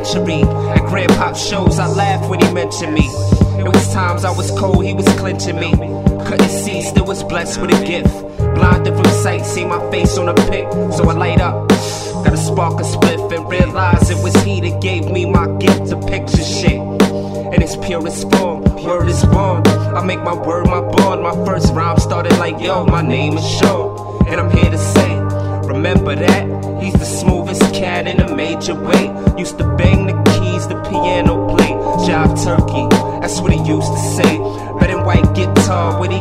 penitentiary. At grandpop shows, I laughed when he mentioned me. It was times I was cold, he was clenching me. Couldn't see, still was blessed with a gift. Blinded from sight, see my face on a pic, so I light up. Got a spark of spliff and realize it was he that gave me my gift to picture shit in its purest form. Word is born, I make my word my bond. My first rhyme started like, yo, my name is Sean, and I'm here to say, remember that? He's the smoothest cat in a major way. Used to bang the keys, the piano play. Jive turkey, that's what he used to say. Red and white guitar, what he